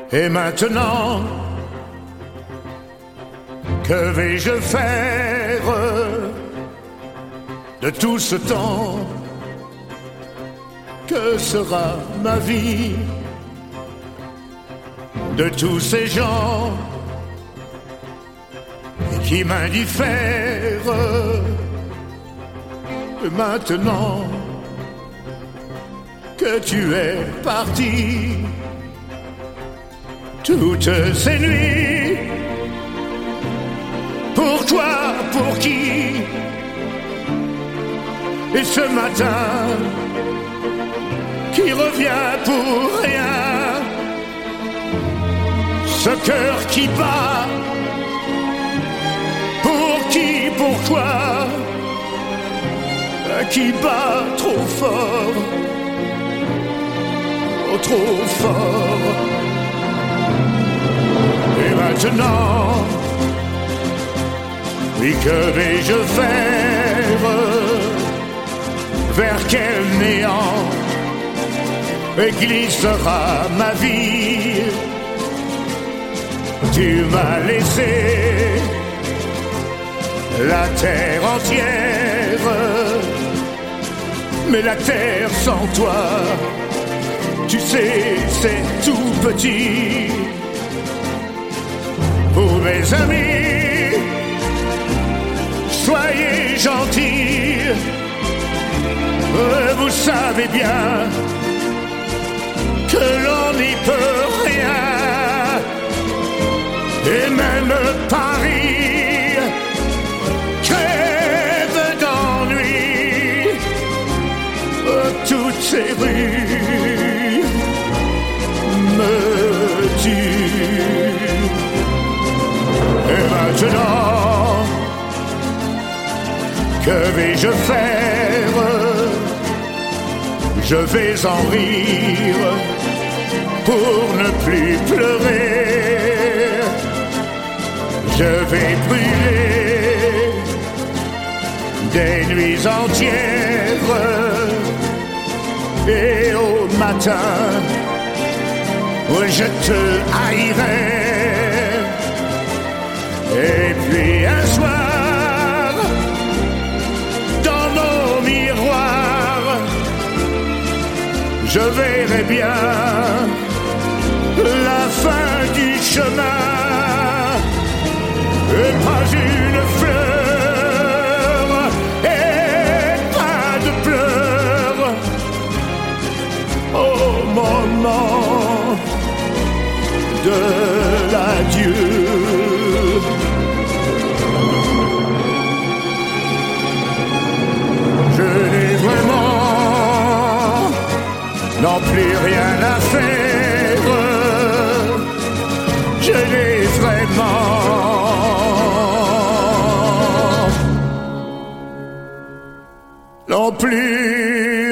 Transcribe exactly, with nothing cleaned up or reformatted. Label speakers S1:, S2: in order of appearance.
S1: Et maintenant, que vais-je faire de tout ce temps? Que sera ma vie de tous ces gens qui m'indiffèrent? Maintenant que tu es parti, toutes ces nuits, pour toi, pour qui? Et ce matin qui revient pour rien, ce cœur qui bat, pour qui, pourquoi, qui bat trop fort, oh, trop fort. Et maintenant, oui, que vais-je faire? Vers quel néant glissera ma vie? Tu m'as laissé la terre entière, mais la terre sans toi, tu sais, c'est tout petit. Vous, mes amis, soyez gentils, vous savez bien que l'on n'y peut rien. Et même Paris crève d'ennui, toutes ces rues me tuent. Et maintenant, que vais-je faire? Je vais en rire pour ne plus pleurer. Je vais brûler des nuits entières, et au matin, je te haïrai. Et puis un soir, dans mon miroir, je verrai bien la fin du chemin. Et pas une fleur, et pas de pleurs, au moment de l'adieu. Je n'ai vraiment non plus rien à faire. Je n'ai vraiment non plus